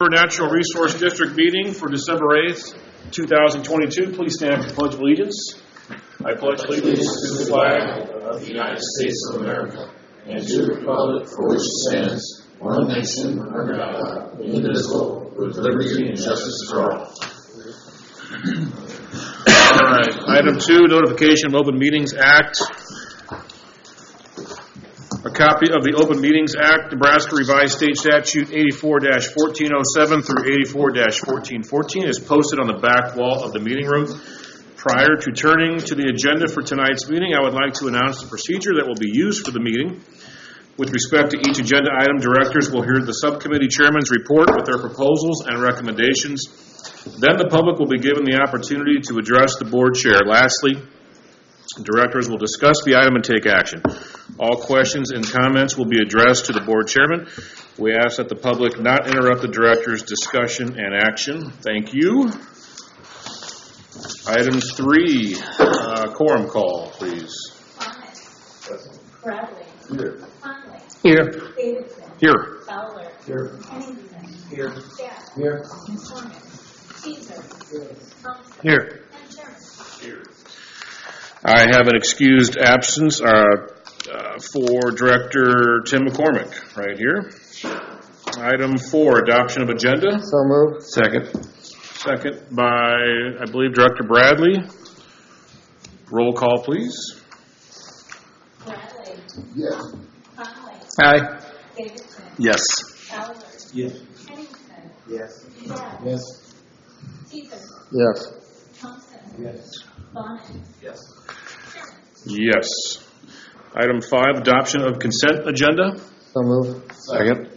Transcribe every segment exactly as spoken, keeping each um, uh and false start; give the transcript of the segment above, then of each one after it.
Natural Resource District meeting for December eighth, two thousand twenty-two. Please stand for the Pledge of Allegiance. I pledge allegiance to the flag of the United States of America and to the republic for which it stands, one nation under God, indivisible, with liberty and justice for all. All right. Item two, notification of Open Meetings Act. A copy of the Open Meetings Act, Nebraska Revised State Statute eighty-four dash fourteen oh seven through eighty-four dash fourteen fourteen is posted on the back wall of the meeting room. Prior to turning to the agenda for tonight's meeting, I would like to announce the procedure that will be used for the meeting. With respect to each agenda item, directors will hear the subcommittee chairman's report with their proposals and recommendations. Then the public will be given the opportunity to address the board chair. Lastly, directors will discuss the item and take action. All questions and comments will be addressed to the board chairman. We ask that the public not interrupt the director's discussion and action. Thank you. Item three, uh, quorum call, please. Bradley. Here. Conley. Here. Davidson. Here. Fowler. Here. Pennington. Here. Jack. Here. McCormick. Caesar. Thompson. Here. And Sherman. Here. I have an excused absence uh, uh, for Director Tim McCormick right here. Item four, adoption of agenda. So moved. Second. Second by, I believe, Director Bradley. Roll call, please. Bradley. Yes. Conley. Aye. Davidson. Yes. Fowler. Yes. Pennington. Yes. Jack. Yes. Caesar. Yes. Thompson. Yes. Bonnet. Yes. Sherman. Yes. Item five, adoption of consent agenda. So moved. Second.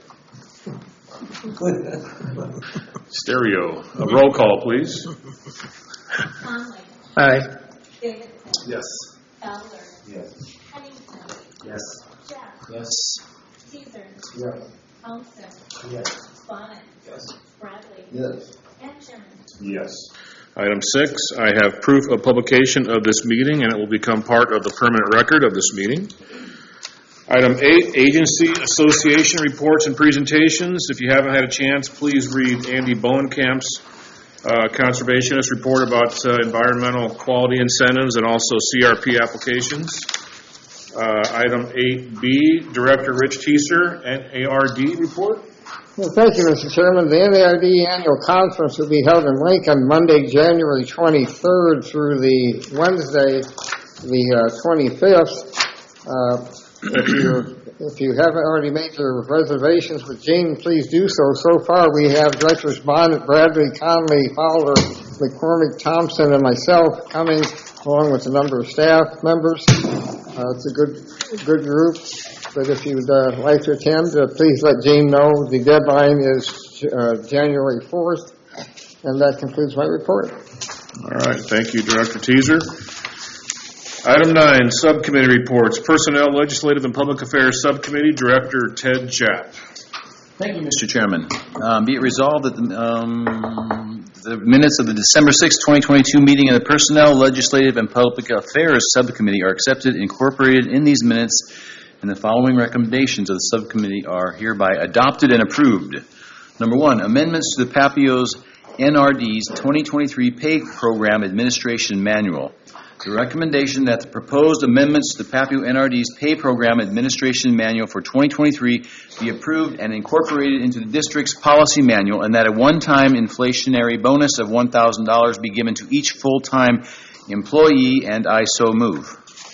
Stereo. A roll call, please. Conley. Aye. Davidson. Yes. Fowler. Yes. Pennington. Yes. Jack. Yes. Caesar. Yes. Thompson. Yes. Bonnet. Yes. Bradley. Yes. And Sherman. Yes. Item six, I have proof of publication of this meeting, and it will become part of the permanent record of this meeting. Item eight, agency association reports and presentations. If you haven't had a chance, please read Andy Bowenkamp's uh, conservationist report about uh, environmental quality incentives and also C R P applications. Uh, item eight B, Director Rich Teeser, N A R D report. Well, thank you, Mister Chairman. The N A R D annual conference will be held in Lincoln Monday, January twenty-third through the Wednesday, the uh, twenty-fifth. Uh, if you if you haven't already made your reservations with Gene, please do so. So far, we have Directors Bonnet, Bradley, Conley, Fowler, McCormick, Thompson, and myself coming, along with a number of staff members. Uh, it's a good good group. But if you'd uh, like to attend, uh, please let Gene know. The deadline is uh, January fourth, and that concludes my report. All right. Thank you, Director Teeser. Item nine, subcommittee reports. Personnel, Legislative, and Public Affairs Subcommittee, Director Ted Chapp. Thank you, Mister Chairman. Um, be it resolved that the, um, the minutes of the December sixth, twenty twenty-two meeting of the Personnel, Legislative, and Public Affairs Subcommittee are accepted, incorporated in these minutes, and the following recommendations of the subcommittee are hereby adopted and approved. Number one, amendments to the Papio's N R D's twenty twenty-three Pay Program Administration Manual. The recommendation that the proposed amendments to the Papio N R D's Pay Program Administration Manual for twenty twenty-three be approved and incorporated into the district's policy manual, and that a one-time inflationary bonus of one thousand dollars be given to each full-time employee, and I so move.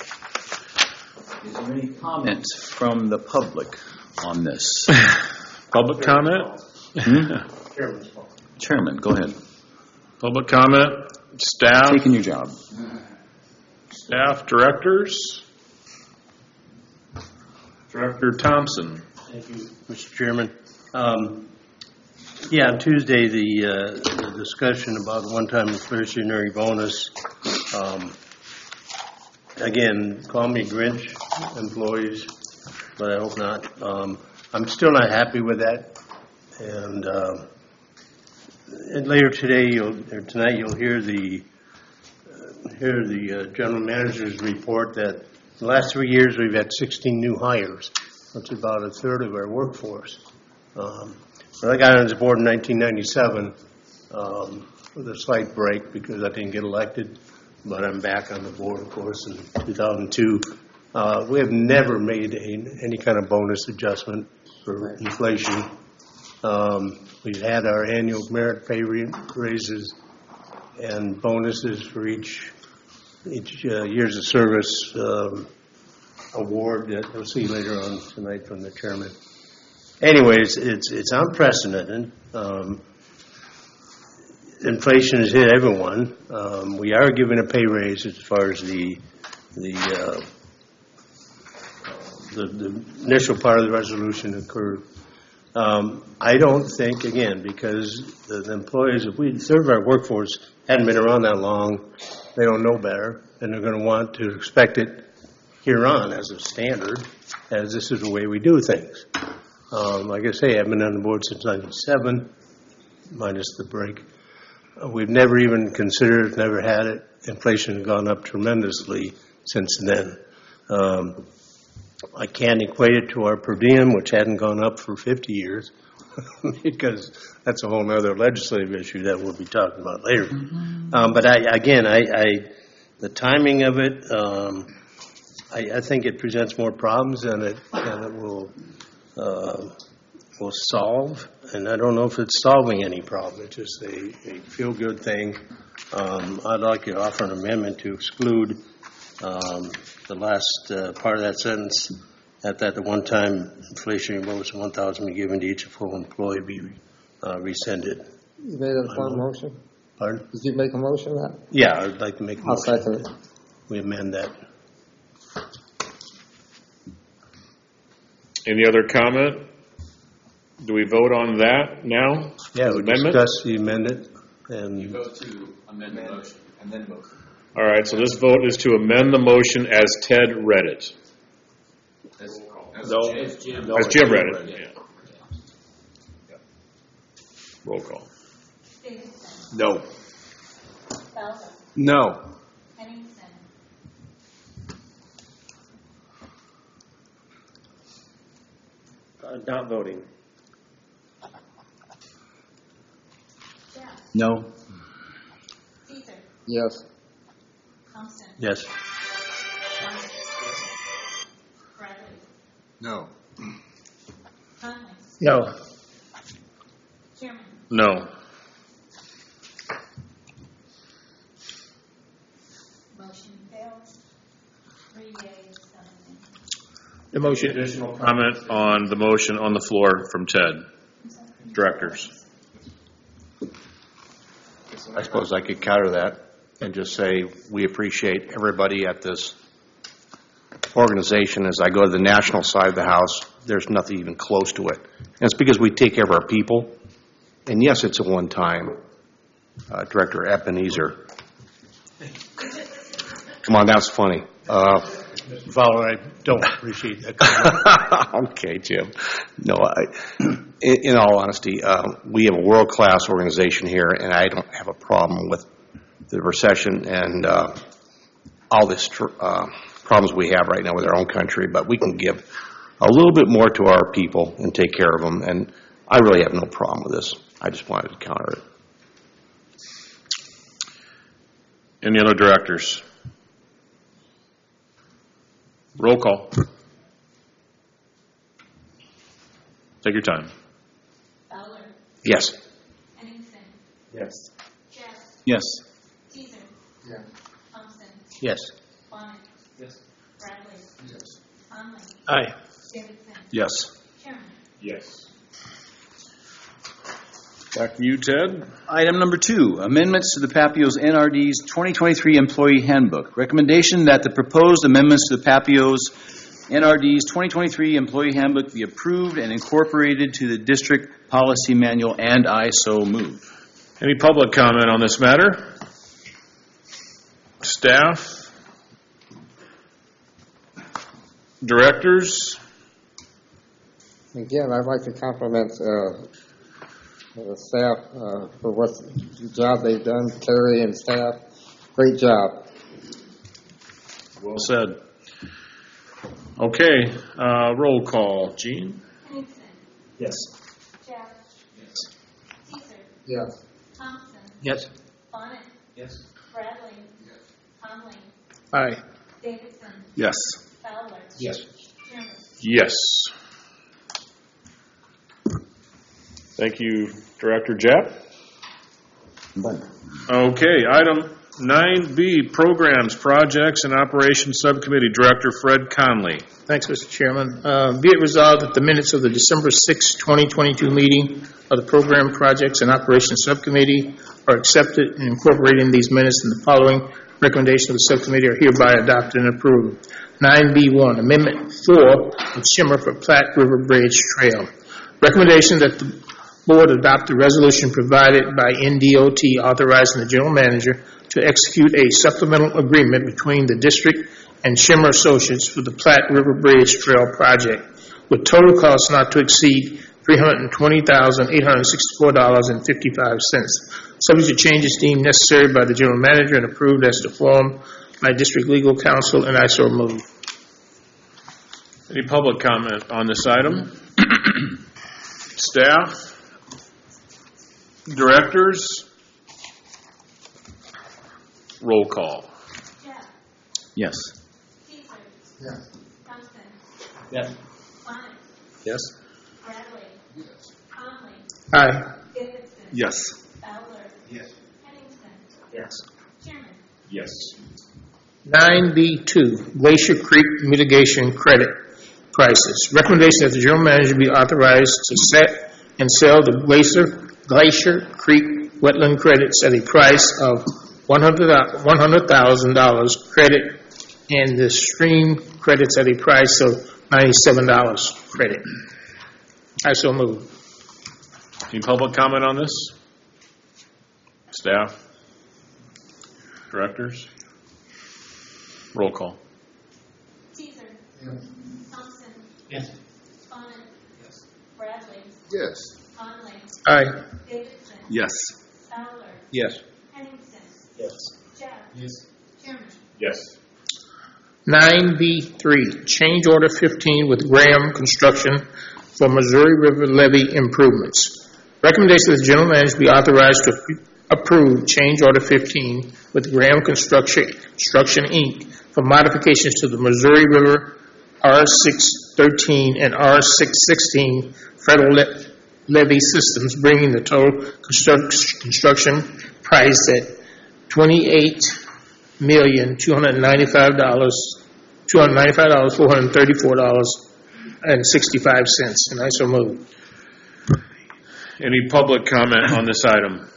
Is there any comment from the public on this? Public comment? Hmm? Chairman, go ahead. Public comment? Staff? Taking your job. Staff directors? Director Thompson. Thank you, Mister Chairman. Um, yeah, on Tuesday, the, uh, the discussion about one-time inflationary bonus. Um, again, call me Grinch, employees, but I hope not. Um, I'm still not happy with that. And, uh, and later today, you'll, or tonight, you'll hear the uh, hear the uh, general manager's report that in the last three years we've had sixteen new hires. That's about a third of our workforce. Um, When I got on this board in nineteen ninety-seven, um, with a slight break because I didn't get elected, but I'm back on the board, of course, in two thousand two. Uh, we have never made a, any kind of bonus adjustment for inflation. Um, we've had our annual merit pay raises and bonuses for each each uh, years of service um, award that you'll see later on tonight from the chairman. Anyways, it's it's unprecedented. Um, inflation has hit everyone. Um, we are giving a pay raise as far as the the, uh, the the initial part of the resolution occurred. Um, I don't think, again, because the, the employees, if we serve our workforce, hadn't been around that long, they don't know better, and they're going to want to expect it here on as a standard, as this is the way we do things. Um, like I say, I've been on the board since ninety-seven, minus the break. Uh, we've never even considered, never had it. Inflation has gone up tremendously since then. Um, I can't equate it to our per diem, which hadn't gone up for fifty years, because that's a whole other legislative issue that we'll be talking about later. Mm-hmm. Um, but I, again, I, I, the timing of it, um, I, I think it presents more problems than it, than it will uh, will solve. And I don't know if it's solving any problem. It's just a, a feel-good thing. Um, I'd like to offer an amendment to exclude um, the last uh, part of that sentence, that that the one-time inflationary bonus of one thousand dollars be given to each full employee be uh, rescinded. You made a full motion? Pardon? Did you make a motion on that? Yeah, I'd like to make a I'll motion. second it. We amend that. Any other comment? Do we vote on that now? Yeah, As we amendment? discuss the amendment and Vote to amend the motion and then vote. All right, so this vote is to amend the motion as Ted read it. As, No. as Jim. As Jim read it, yeah. Yeah. Roll call. Stevenson. No. Bowser. no. Henningsen. Uh, not voting. Jeff. No. Caesar. Yes. Thompson. Yes. Bonnet. Bradley. No. Conley. No. Chairman. No. Motion fails. Three yeas, seven nays. The motion. Additional comment on the motion on the floor from Ted. Directors. I suppose I could counter that and just say we appreciate everybody at this organization. As I go to the national side of the house, there's nothing even close to it. And it's because we take care of our people. And yes, it's a one-time. Uh, Director Ebenezer. Come on, that's funny. Uh, Fowler, I don't appreciate that comment. okay, Jim. No, I, in, in all honesty, uh, we have a world-class organization here, and I don't have a problem with the recession and uh, all this tr- uh, problems we have right now with our own country, but we can give a little bit more to our people and take care of them, and I really have no problem with this. I just wanted to counter it. Any other directors? Roll call. Take your time. Fowler. Yes. Henningsen. Yes. Jeff. Yes. Caesar. Yeah. Thompson. Yes. Bonnet. Yes. Bradley. Yes. Conley. Aye. Stevenson. Yes. Chairman. Yes. Back to you, Ted. Item number two, amendments to the Papios N R D's twenty twenty-three Employee Handbook. Recommendation that the proposed amendments to the Papios N R D's twenty twenty-three Employee Handbook be approved and incorporated to the district policy manual, and I so move. Any public comment on this matter? Staff? Directors? Again, I'd like to compliment uh, the staff uh, for what the job they've done, Terry and staff. Great job. Well said. Okay, uh, roll call. Gene? Henningsen. Yes. Jeff. Yes. Thompson. Yes. Bonnet. Yes. Bradley. Conley. Aye. Davidson. Yes. Fowler. Yes. Chairman. Yes. Thank you, Director Japp. Okay, item nine B, Programs, Projects, and Operations Subcommittee, Director Fred Conley. Thanks, Mister Chairman. Uh, Be it resolved that the minutes of the December sixth, twenty twenty-two meeting of the Program Projects and Operations Subcommittee are accepted and incorporated in these minutes, and the following recommendations of the subcommittee are hereby adopted and approved. nine B one, Amendment four of Shimmer for Platte River Bridge Trail. Recommendation that the Board adopt the resolution provided by N D O T authorizing the General Manager to execute a supplemental agreement between the district and Shimmer Associates for the Platte River Bridge Trail project, with total cost not to exceed three hundred twenty thousand eight hundred sixty-four dollars and fifty-five cents, subject to changes deemed necessary by the General Manager and approved as to form by District Legal Counsel, and I so move. Any public comment on this item? Staff? Directors? Roll call. Jeff. Yes. Caesar. Yes. Thompson. Yes. Bonnet. Yes. Bradley. Conley. Aye. Davidson. Yes. Fowler. Yes. Henningsen. Yes. Chairman. Yes. nine B two, Glacier Creek Mitigation Credit Prices. Recommendation that the General Manager be authorized to set and sell the Glacier, Glacier Creek wetland credits at a price of one hundred thousand dollars credit and the stream credits at a price of ninety-seven dollars credit. I so move. Any public comment on this? Staff? Directors? Roll call. Caesar. Thompson. Yes. Bonnet. Yes. Bradley. Yes. Conley. Aye. Davidson. Yes. Fowler. Yes. Henningsen. Yes. Jeff. Yes. Chairman. Yes. nine B three, Change Order fifteen with Graham Construction for Missouri River Levee Improvements. Recommendation that the General Manager be authorized to approve Change Order fifteen with Graham Construction, Construction, Incorporated for modifications to the Missouri River R six thirteen and R six sixteen federal le- levee systems, bringing the total construct- construction price at twenty-eight million two hundred ninety-five dollars, two hundred ninety-five thousand four hundred thirty-four dollars and sixty-five cents, and I so move. Any public comment on this item?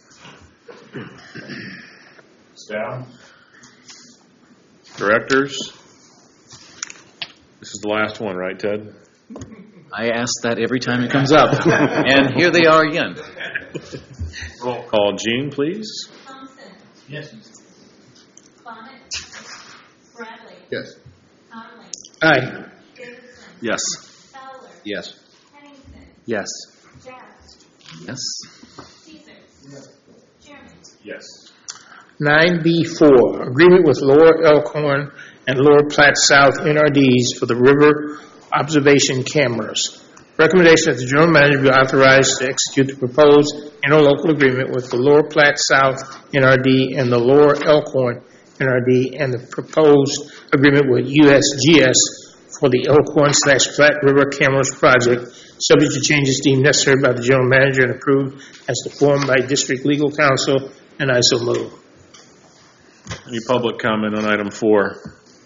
Staff? Directors? This is the last one, right, Ted? I ask that every time it comes up, and here they are again. Roll call. Gene, please. Thompson. Yes. Bonnet. Bradley. Yes. Conley. Aye. Davidson. Yes. Fowler. Yes. Henningsen. Yes. Jeff. Yes. Caesar. Chairman. Yes. nine B four, Agreement with Lower Elkhorn and Lower Platte South N R Ds for the river observation cameras. Recommendation that the General Manager be authorized to execute the proposed interlocal agreement with the Lower Platte South N R D and the Lower Elkhorn N R D, and the proposed agreement with U S G S for the Elkhorn slash Platte River Cameras project, subject to changes deemed necessary by the General Manager and approved as to form by District Legal Counsel, and I so move. Any public comment on item four?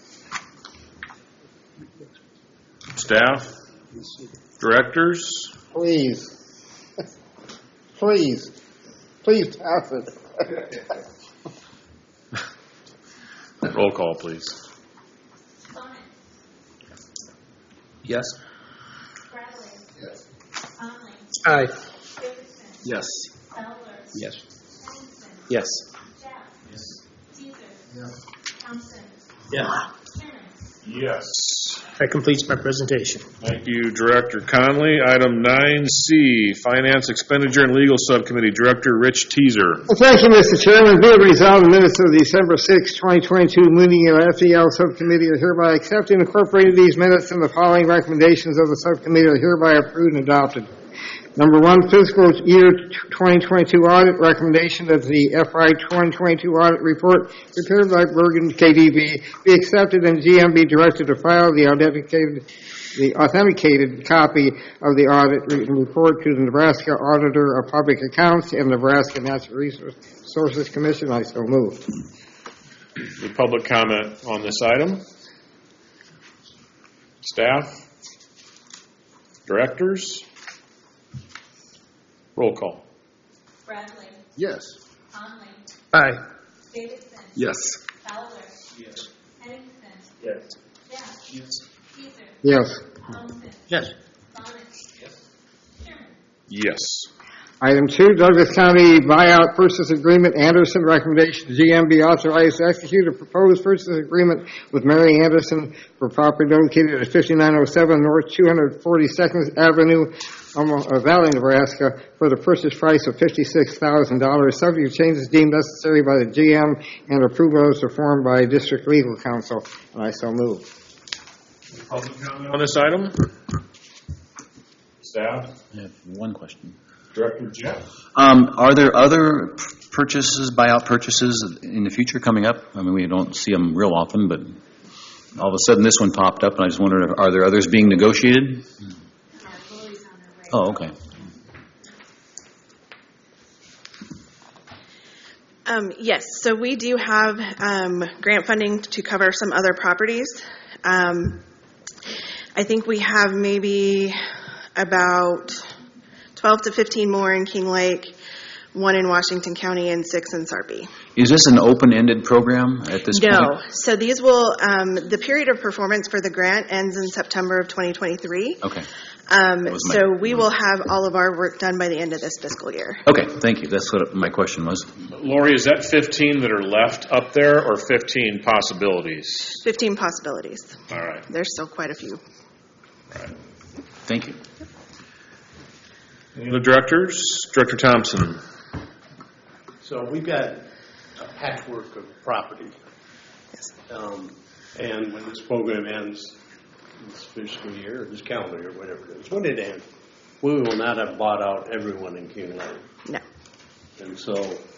Staff? Directors? Please. Please. Please pass it. Roll call, please. Bonnet. Yes. Bradley. Yes. Conley. Aye. Davidson. Yes. Fowler. Yes. Henningsen. Yes. Jeff. Caesar. Yes. Thompson. Yeah. Chairman. Yes. That completes my presentation. Thank you, Director Conley. Item nine C, Finance Expenditure and Legal Subcommittee, Director Rich Teaser. Well, thank you, Mister Chairman. Be it resolved, the minutes of the December sixth, twenty twenty-two meeting of F E L Subcommittee are hereby accepted and incorporated these minutes, and the following recommendations of the subcommittee are hereby approved and adopted. Number one, fiscal year twenty twenty-two audit recommendation that the F Y twenty twenty-two audit report prepared by Bergen K D B be accepted and G M be directed to file the authenticated, the authenticated copy of the audit report to the Nebraska Auditor of Public Accounts and Nebraska Natural Resources Commission. I so moved. Any public comment on this item? Staff? Directors? Roll call. Bradley. Yes. Conley. Aye. Davidson. Yes. Fowler. Yes. Henningsen. Yes. Jeff. Yes. Caesar. Yes. Thompson. Yes. Bonnet. Sherman. Yes. Item two, Douglas County buyout purchase agreement, Anderson recommendation, G M be authorized to execute a proposed purchase agreement with Mary Anderson for property located at fifty-nine oh seven North two hundred forty-second Avenue, um, uh, Valley, Nebraska, for the purchase price of fifty-six thousand dollars, subject to changes deemed necessary by the G M and approval as performed by District Legal Counsel. And I so move. Any public comment on this item? Staff? I have one question. Director Jeff? Um, Are there other purchases, buyout purchases in the future coming up? I mean, we don't see them real often, but all of a sudden this one popped up, and I just wondered, are there others being negotiated? Oh, okay. Um, yes, so we do have um, grant funding to cover some other properties. Um, I think we have maybe about twelve to fifteen more in King Lake, one in Washington County, and six in Sarpy. Is this an open-ended program at this point? No, so these will, um, the period of performance for the grant ends in September of twenty twenty-three. Okay. Um, That was my- so we will have all of our work done by the end of this fiscal year. Okay, thank you. That's what my question was. Lori, is that fifteen that are left up there or fifteen possibilities? fifteen possibilities. All right. There's still quite a few. All right. Thank you. Any other directors? Director Thompson? So we've got a patchwork of property. Yes. Um, and when this program ends, this fiscal year, or this calendar year, whatever it is, when it ends, we will not have bought out everyone in King Lake. No. And so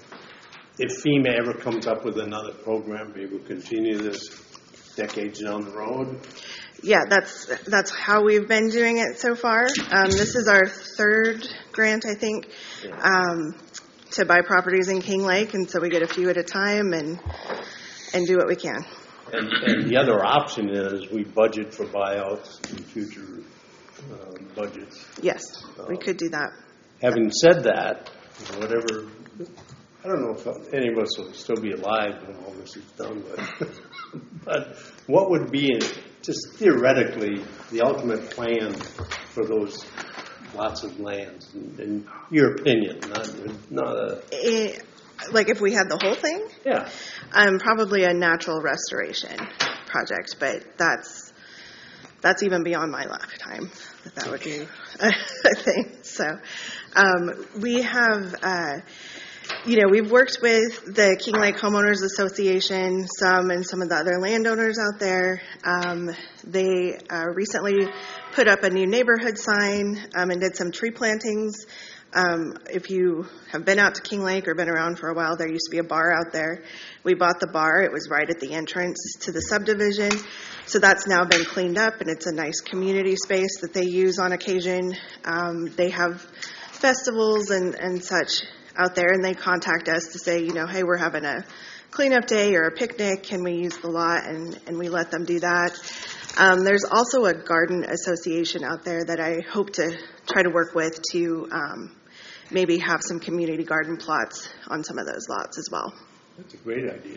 if FEMA ever comes up with another program, we will continue this decades down the road. Yeah, that's that's how we've been doing it so far. Um, this is our third grant, I think, um, to buy properties in King Lake, and so we get a few at a time and and do what we can. And, and the other option is we budget for buyouts in future uh, budgets. Yes, we could do that. Having said that, whatever, I don't know if any of us will still be alive when all this is done, but, but what would be, just theoretically, the ultimate plan for those lots of lands, in, in your opinion, not, not a... Eh, like if we had the whole thing? Yeah. Um, probably a natural restoration project, but that's that's even beyond my lifetime that that would be a thing. So um, we have, uh, you know, we've worked with the King Lake Homeowners Association, some and some of the other landowners out there. Um, they uh, recently put up a new neighborhood sign um, and did some tree plantings. Um, if you have been out to King Lake or been around for a while, there used to be a bar out there. We bought the bar. It was right at the entrance to the subdivision. So that's now been cleaned up, and it's a nice community space that they use on occasion. Um, they have festivals and, and such out there, and they contact us to say, you know, hey, we're having a cleanup day or a picnic. Can we use the lot? And, and we let them do that. Um, there's also a garden association out there that I hope to try to work with to um, maybe have some community garden plots on some of those lots as well. That's a great idea.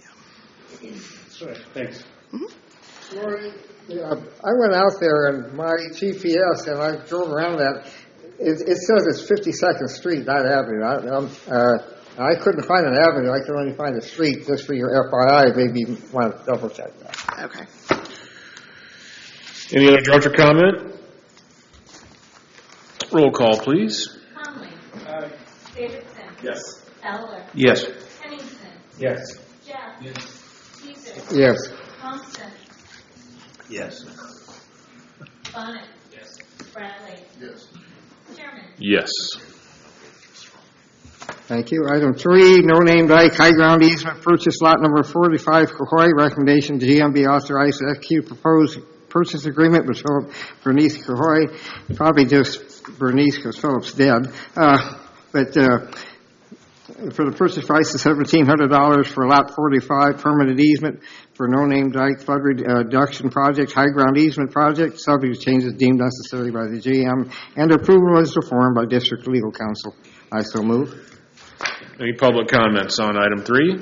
Yeah. All right, thanks. Lori, yeah, I went out there and my G P S, and I drove around that. It, it says it's fifty-second Street, not Avenue. I, um, uh, I couldn't find an avenue. I could only find a street. Just for your F Y I, maybe you want to double check that. Okay. Any other director comment? Roll call, please. Conley. Davidson. Yes. Fowler. Yes. Henningsen. Yes. Jeff. Yes. Caesar. Yes. Thompson. Yes. Bonnet. Yes. Bradley. Yes. Sherman. Yes. Thank you. Item three, no name dike, high ground easement, purchase lot number forty-five, Cohoy. Recommendation, G M be authorized to execute proposed purchase agreement with Philip Bernice Cohoy. Probably just Bernice because Philip's dead. Uh, but uh, for the purchase price of seventeen hundred dollars for lot forty-five, permanent easement for no name dike flood reduction project, high ground easement project, subject to changes deemed necessary by the G M, and approval is performed by District Legal Counsel. I so move. Any public comments on item three?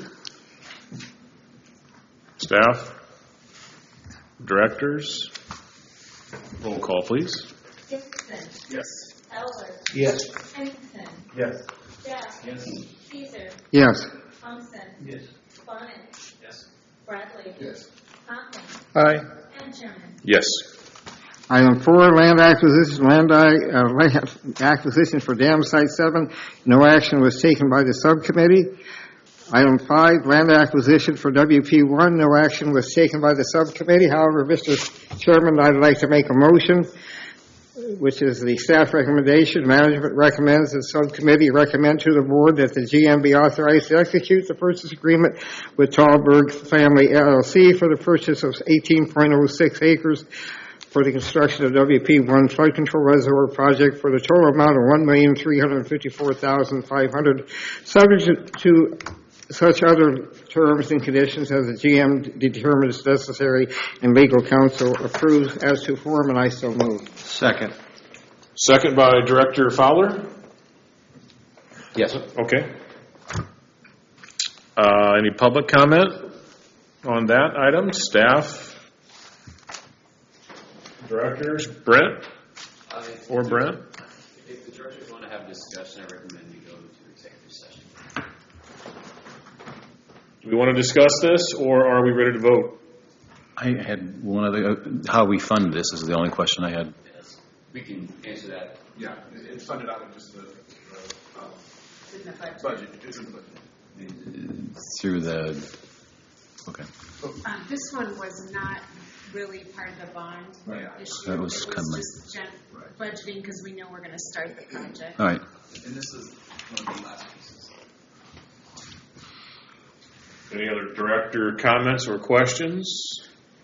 Staff? Directors? Roll call, please. Gibson. Yes. Eller. Yes. Henningsen. Yes. Jeff. Yes. Teaser. Yes. Thompson. Yes. Bonnet. Yes. Bradley. Yes. Conklin. Aye. And Chairman. Yes. Item four, land acquisition, land, uh, land acquisition for dam site seven. No action was taken by the subcommittee. Item five, land acquisition for W P one. No action was taken by the subcommittee. However, Mister Chairman, I'd like to make a motion, which is the staff recommendation. Management recommends the subcommittee recommend to the board that the G M be authorized to execute the purchase agreement with Tallberg Family L L C for the purchase of eighteen point oh six acres for the construction of W P one flood control reservoir project for the total amount of one million three hundred fifty-four thousand five hundred dollars, subject to such other terms and conditions as the G M determines necessary and legal counsel approves as to form, and I so move. Second. Second by Director Fowler? Yes. Okay. Uh, any public comment on that item? Staff? Directors? Brent? Uh, Or Brent? If the directors want to have a discussion, I recommend you go to executive session. Do we want to discuss this, or are we ready to vote? I had one other, uh, how we fund this is the only question I had. Yes. We can answer that. Yeah, it- it's funded out of just the, the um, budget. It's in the budget. Through the, okay. Um, this one was not really part of the bond Right. issue. That was It kind of my- just gen- budgeting because we know we're going to start the project. All right. And this is one of the last pieces. Any other director comments or questions?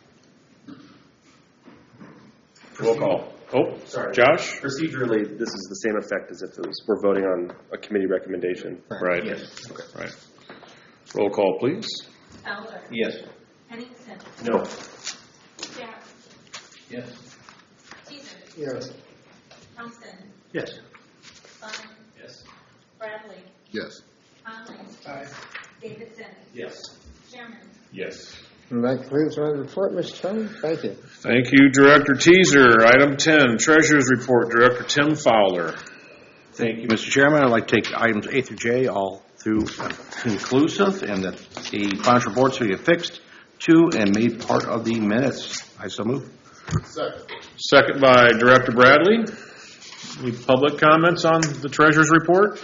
Roll call. Oh, Sorry. Josh? Procedurally, this is the same effect as if it was, we're voting on a committee recommendation. Right. Yes. Okay. Right. Roll call, please. Eller. Yes. Henningsen. No. Jeff. Yes. Teaser. Yes. Thompson. Yes. Bonnet. Yes. Bradley. Yes. Conklin. Aye. Davidson. Yes. Chairman. Yes. And that concludes my report, Mister Chairman. Thank you. Thank you, Director Teaser. Item ten, Treasurer's Report, Director Tim Fowler. Thank you, Mister Chairman. I'd like to take items A through J all through uh, conclusive, and that the financial reports be affixed to and made part of the minutes. I so move. Second. Second by Director Bradley. Any public comments on the Treasurer's Report?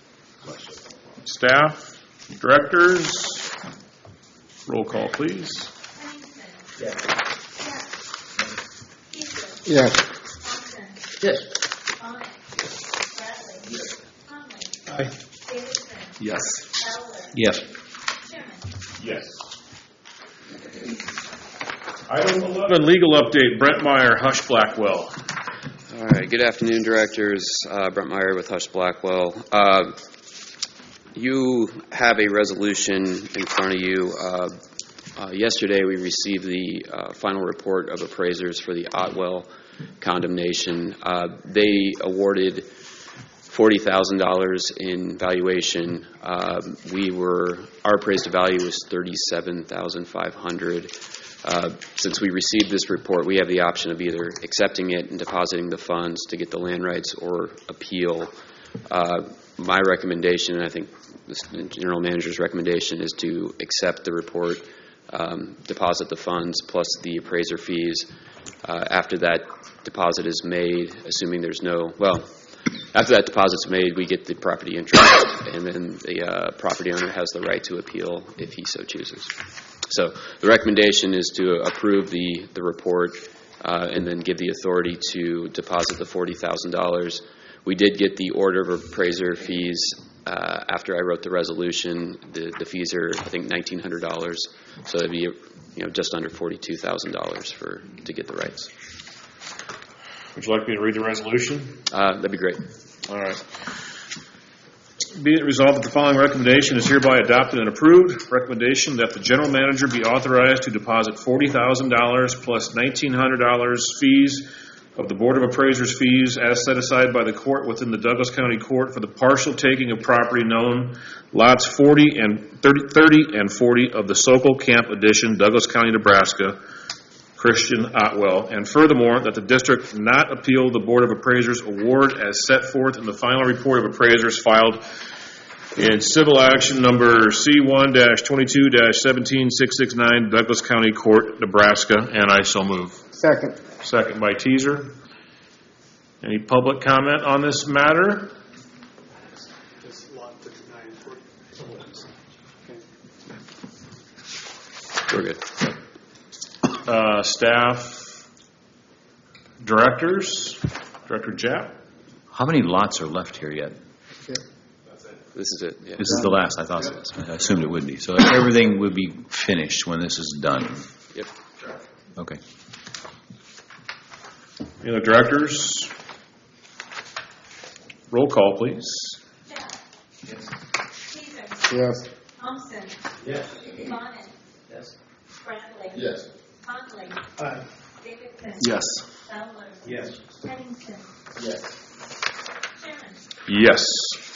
Staff, directors, roll call, please. Henningsen. Yes. Jeff. Teaser. Yes. Thompson. Yes. Bonnet. Bradley. Conklin. Aye. Davidson. Yes. Eller. Yes. Chairman. Yes. Item eleven, legal update, Brent Meyer, Hush Blackwell. All right, good afternoon, directors. Uh, Brent Meyer with Hush Blackwell. Uh, you have a resolution in front of you. Uh, uh, yesterday, we received the uh, final report of appraisers for the Otwell condemnation. Uh, they awarded forty thousand dollars in valuation. Uh, we were, our appraised value was thirty-seven thousand five hundred dollars. Uh, since we received this report, we have the option of either accepting it and depositing the funds to get the land rights or appeal. Uh, my recommendation, and I think the general manager's recommendation, is to accept the report, um, deposit the funds plus the appraiser fees. Uh, after that deposit is made, assuming there's no, well, after that deposit's made, we get the property interest, and then the uh, property owner has the right to appeal if he so chooses. So the recommendation is to approve the, the report uh, and then give the authority to deposit the forty thousand dollars. We did get the order of appraiser fees uh, after I wrote the resolution. The, the fees are, I think, nineteen hundred dollars, so it'd be, you know, just under forty-two thousand dollars for to get the rights. Would you like me to read the resolution? Uh, that'd be great. All right. Be it resolved that the following recommendation is hereby adopted and approved. Recommendation that the general manager be authorized to deposit forty thousand dollars plus nineteen hundred dollars fees of the Board of Appraisers fees as set aside by the court within the Douglas County Court for the partial taking of property known lots forty and thirty, thirty and forty of the Sokol Camp Addition, Douglas County, Nebraska, Christian Otwell, and furthermore, that the district not appeal the Board of Appraisers award as set forth in the final report of appraisers filed in civil action number C one twenty-two seventeen six sixty-nine, Douglas County Court, Nebraska, and I so move. Second. Second by Teaser. Any public comment on this matter? We're good. Uh, staff, directors, Director Japp. How many lots are left here yet? This is it. Yeah. This is the last. I thought so. I assumed it would be. So everything would be finished when this is done. Yep. Okay. Any other directors? Roll call, please. Jack. Yes. Teaser. Yes. Thompson. Yes. Bonnet. Yes. Bradley. Yes. Conley. Aye. Davidson. Yes. Fowler. Yes. Pennington. Yes. Chairman. Yes.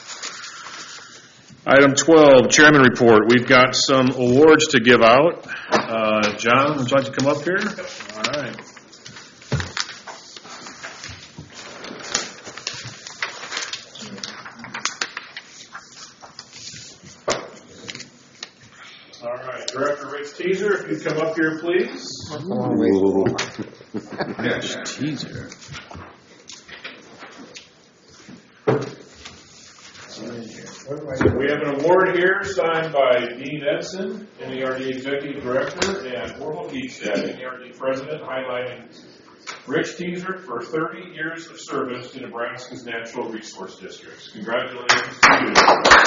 Item twelve, Chairman Report. We've got some awards to give out. Uh, John, would you like to come up here? All right. All right, Director Rich Teaser, if you'd come up here, please. Gosh, teaser. We have an award here signed by Dean Edson, N E R D Executive Director, and Orville Eastad, N E R D President, highlighting Rich Teaser for thirty years of service to Nebraska's natural resource districts. Congratulations to you.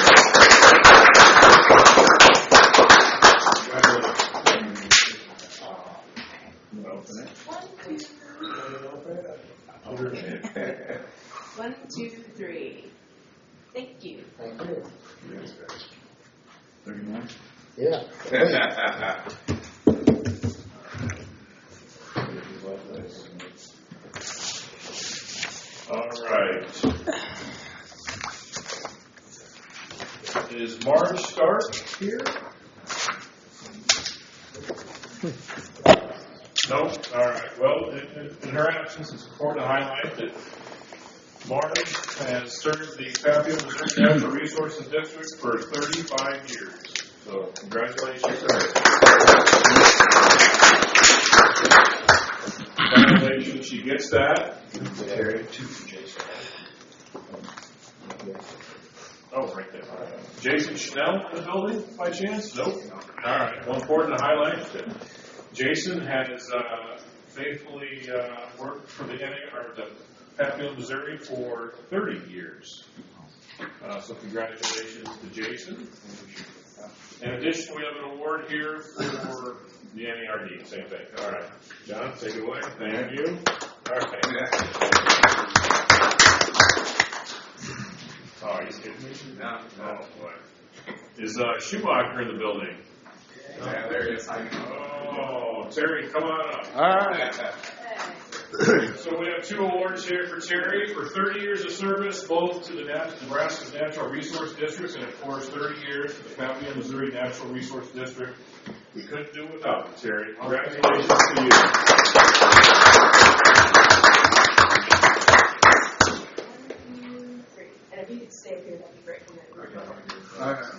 One, two, three. Thank you. Thank you. thirty-nine? Yeah. All right. Is Marge Stark here? No? All right. Well, in, in her absence, it's important to highlight that Marge has served the Fairfield, Missouri Natural Resources District for thirty-five years. So, congratulations to her. Congratulations, she gets that. Terry, two for Jason. Oh, right there. Jason Schnell in the building, by chance? Nope. All right. Well, important to highlight that Jason has uh, faithfully uh, worked for the, or the Fairfield, Missouri for thirty years. Uh, so congratulations to Jason. In addition, we have an award here for the N E R D. Same thing. All right. John, take it away. Thank you. All right. Oh, are you kidding me? No. Oh, boy. Is uh, Schumacher in the building? Yeah, there he is. Oh, Terry, come on up. All right. So we have two awards here for Terry for thirty years of service, both to the Nat- Nebraska's Natural Resource Districts and, of course, thirty years to the Fairfield, Missouri Natural Resource District. We couldn't do it without you, Terry. Congratulations to you. And if you could stay here, that'd be great. All right.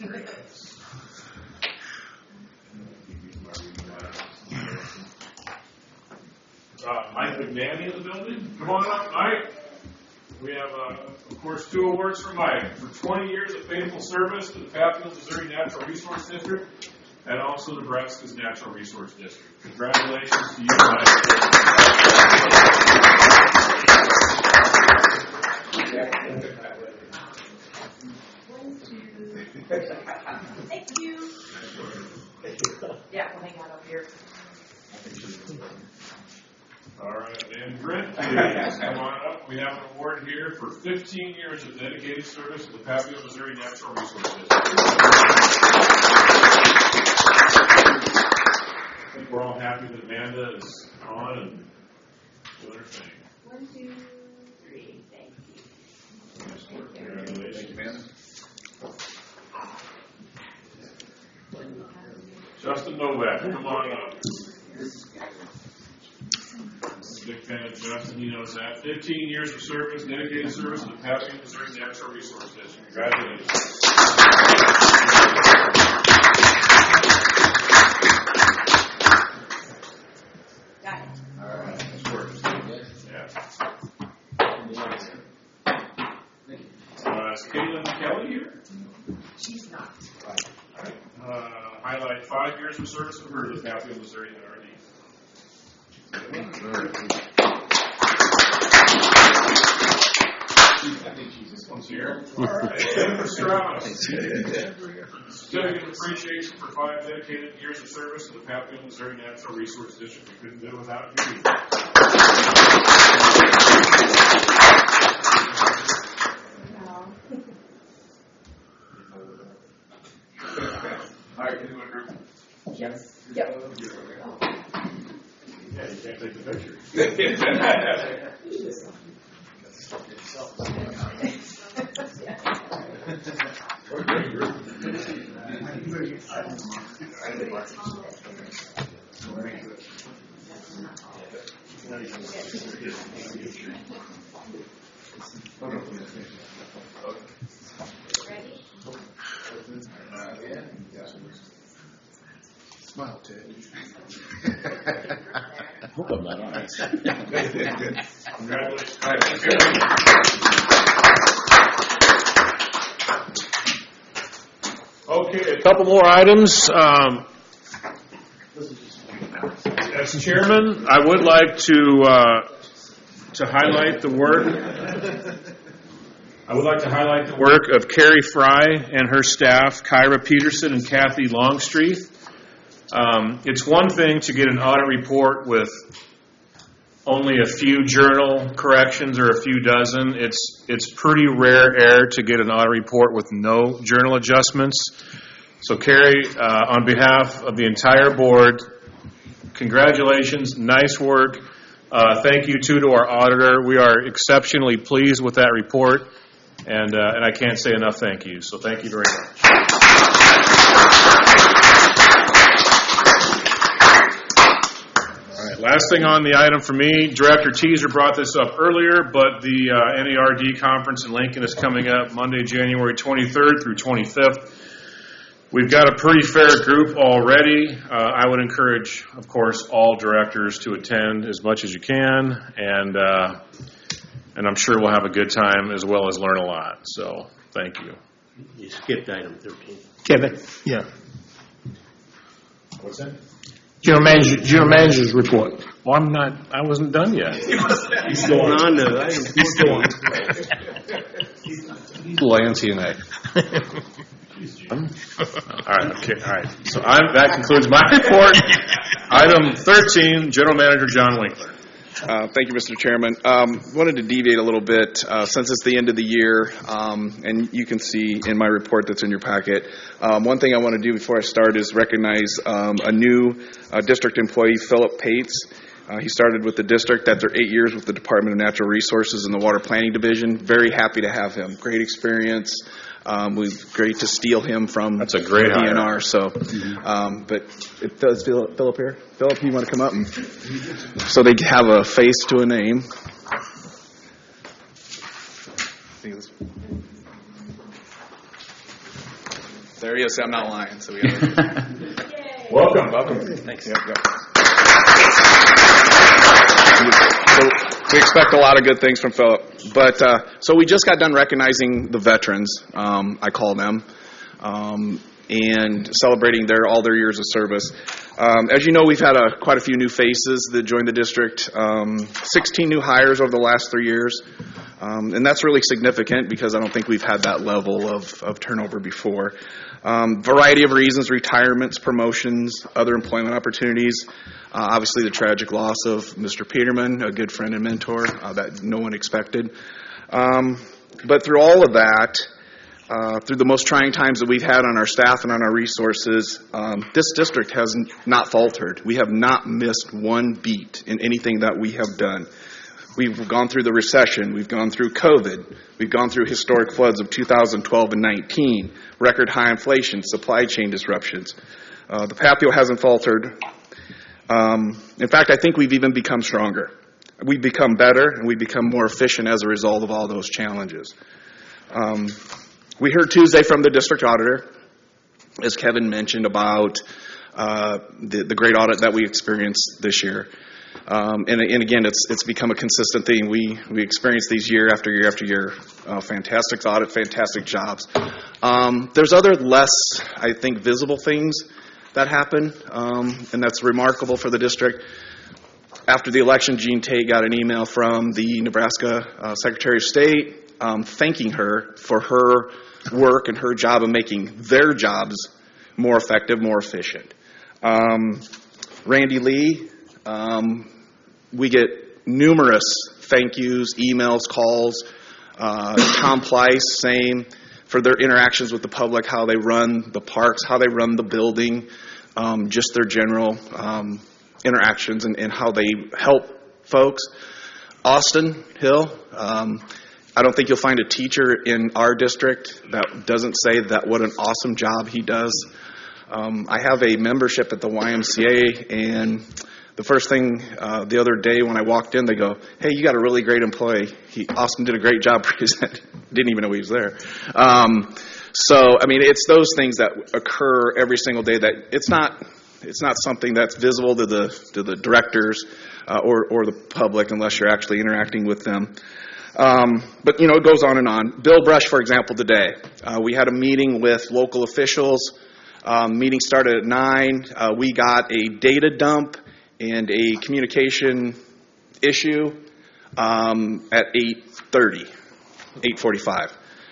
Uh, Mike McNanny in the building. Come on up, Mike. We have, uh, of course, two awards for Mike for twenty years of faithful service to the Fairfield, Missouri Natural Resource District and also Nebraska's Natural Resource District. Congratulations to you, Mike. Thank you. Yeah, we'll hang out up here. All right, and Brent, please come on up. We have an award here for fifteen years of dedicated service to the Papio, Missouri Natural Resources District. I think we're all happy that Amanda is on and doing her thing. One, two, three. Thank you. Nice work. Congratulations, Amanda. Justin Novak, come on up. Big fan of Justin, he knows that. fifteen years of service, dedicated service to the Papio, Missouri Natural Resource District. Congratulations. Got it. All right, nice work. Yeah. Uh, is Caitlin Kelly here? She's not. All right. Uh, highlight five years of service to her to the Papio, Missouri N R D. I think she's this one's here. All right. Jennifer Strauss. Certificate of appreciation for five dedicated years of service to the Papio, Missouri Natural Resource District. We couldn't do it without you. All right, can you do a group? Yes. Yep. Yeah, you can't take the picture. Smile, Ted. I hope I'm not on it. Congratulations. Okay, a couple more items. Um, as chairman, I would like to uh, to highlight the work. I would like to highlight the work of Carrie Fry and her staff, Kyra Peterson and Kathy Longstreet. Um, it's one thing to get an audit report with only a few journal corrections or a few dozen. It's it's pretty rare air to get an audit report with no journal adjustments. So, Carrie, uh, on behalf of the entire board, congratulations, nice work. Uh, thank you, too, to our auditor. We are exceptionally pleased with that report, and uh, and I can't say enough thank you. So thank you very much. Last thing on the item for me, Director Teaser brought this up earlier, but the uh, N E R D conference in Lincoln is coming up Monday, January twenty-third through twenty-fifth. We've got a pretty fair group already. Uh, I would encourage, of course, all directors to attend as much as you can, and uh, and I'm sure we'll have a good time as well as learn a lot. So, thank you. You skipped item thirteen. Kevin? Yeah. What's that? General Manager, General Manager's report. Well, I'm not, I wasn't done yet. He's going on to item He's still on. Lancey and I. All right, okay, all right. So I'm, that concludes my report. Item thirteen, General Manager John Winkler. Uh, Thank you, Mister Chairman. Um, wanted to deviate a little bit uh, since it's the end of the year, um, and you can see in my report that's in your packet. Um, one thing I want to do before I start is recognize um, a new uh, district employee, Philip Pates. Uh, he started with the district after eight years with the Department of Natural Resources in the Water Planning Division. Very happy to have him. Great experience. Um, we great to steal him from That's a great D N R. hire. So, um, but it does Philip, Philip here. Philip, you want to come up and so they have a face to a name. There he is. I'm not lying. So we have Welcome. welcome. Thanks. Yep, yep. So we expect a lot of good things from Philip. But uh, so we just got done recognizing the veterans, um, I call them, um, and celebrating their all their years of service. Um, as you know, we've had a, quite a few new faces that joined the district. Um, sixteen new hires over the last three years. Um, and that's really significant because I don't think we've had that level of, of turnover before. Um, variety of reasons, retirements, promotions, other employment opportunities. Uh, obviously the tragic loss of Mister Peterman, a good friend and mentor uh, that no one expected. Um, but through all of that, uh, through the most trying times that we've had on our staff and on our resources, um, this district has not faltered. We have not missed one beat in anything that we have done. We've gone through the recession. We've gone through COVID. We've gone through historic floods of two thousand twelve and nineteen, record high inflation, supply chain disruptions. Uh, the Papio hasn't faltered. Um, in fact, I think we've even become stronger. We've become better, and we've become more efficient as a result of all those challenges. Um, we heard Tuesday from the district auditor, as Kevin mentioned, about uh, the, the great audit that we experienced this year. Um, and, and again, it's it's become a consistent thing. We we experience these year after year after year. Uh, fantastic audit, fantastic jobs. Um, there's other less, I think, visible things that happen, um, and that's remarkable for the district. After the election, Jean Tate got an email from the Nebraska uh, Secretary of State um, thanking her for her work and her job of making their jobs more effective, more efficient. Um, Randy Lee. Um, we get numerous thank yous, emails, calls. Uh, Tom Pleiss, same, for their interactions with the public, how they run the parks, how they run the building, um, just their general um, interactions and, and how they help folks. Austin Hill, um, I don't think you'll find a teacher in our district that doesn't say that what an awesome job he does. Um, I have a membership at the Y M C A, and the first thing uh, the other day when I walked in, they go, "Hey, you got a really great employee. He, Austin did a great job presenting." Didn't even know he was there. Um, so, I mean, it's those things that occur every single day. That it's not, it's not something that's visible to the to the directors uh, or or the public unless you're actually interacting with them. Um, but you know, it goes on and on. Bill Brush, for example, today uh, we had a meeting with local officials. Um, meeting started at nine. Uh, we got a data dump and a communication issue um, at eight thirty, eight forty-five.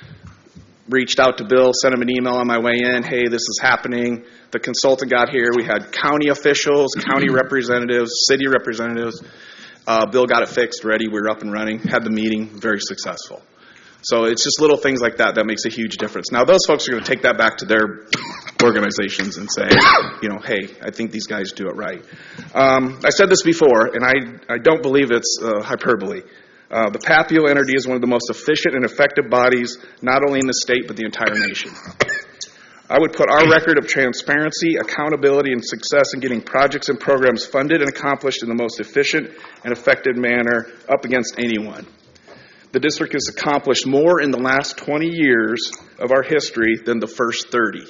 Reached out to Bill, sent him an email on my way in, "Hey, this is happening." The consultant got here. We had county officials, county representatives, city representatives. Uh, Bill got it fixed, ready. We were up and running. Had the meeting, very successful. So it's just little things like that that makes a huge difference. Now, those folks are going to take that back to their organizations and say, you know, hey, I think these guys do it right. Um, I said this before, and I, I don't believe it's uh, hyperbole. Uh, the Papio N R D is one of the most efficient and effective bodies, not only in the state, but the entire nation. I would put our record of transparency, accountability, and success in getting projects and programs funded and accomplished in the most efficient and effective manner up against anyone. The district has accomplished more in the last twenty years of our history than the first thirty.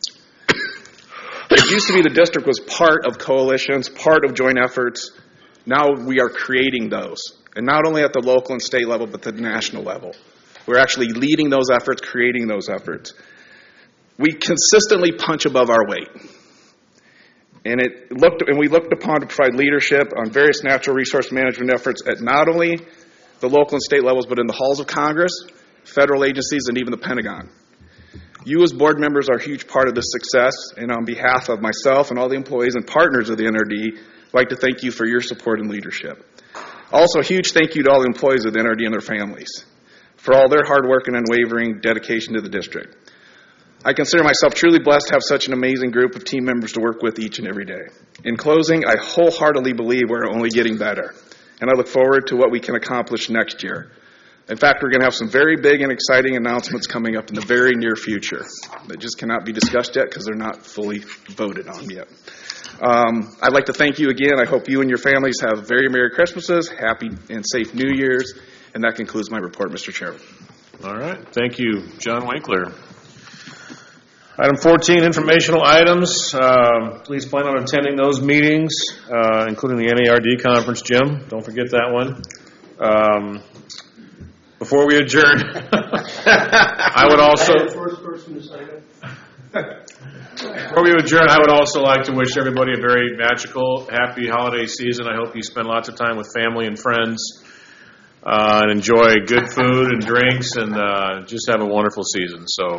It used to be the district was part of coalitions, part of joint efforts. Now we are creating those. And not only at the local and state level, but the national level. We're actually leading those efforts, creating those efforts. We consistently punch above our weight. And it looked, and we looked upon to provide leadership on various natural resource management efforts at not only the local and state levels, but in the halls of Congress, federal agencies, and even the Pentagon. You as board members are a huge part of this success, and on behalf of myself and all the employees and partners of the N R D, I'd like to thank you for your support and leadership. Also, a huge thank you to all the employees of the N R D and their families for all their hard work and unwavering dedication to the district. I consider myself truly blessed to have such an amazing group of team members to work with each and every day. In closing, I wholeheartedly believe we're only getting better, and I look forward to what we can accomplish next year. In fact, we're going to have some very big and exciting announcements coming up in the very near future that just cannot be discussed yet because they're not fully voted on yet. Um, I'd like to thank you again. I hope you and your families have very Merry Christmases, happy and safe New Year's, and that concludes my report, Mister Chairman. All right. Thank you, John Winkler. Item fourteen, informational items. Uh, please plan on attending those meetings, uh, including the N A R D conference, Jim. Don't forget that one. Um, before we adjourn, I would also... First person to sign up. Before we adjourn, I would also like to wish everybody a very magical, happy holiday season. I hope you spend lots of time with family and friends. uh, and enjoy good food and drinks and uh, just have a wonderful season. So,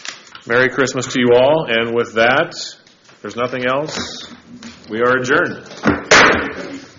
Merry Christmas to you all. And with that, if there's nothing else, we are adjourned.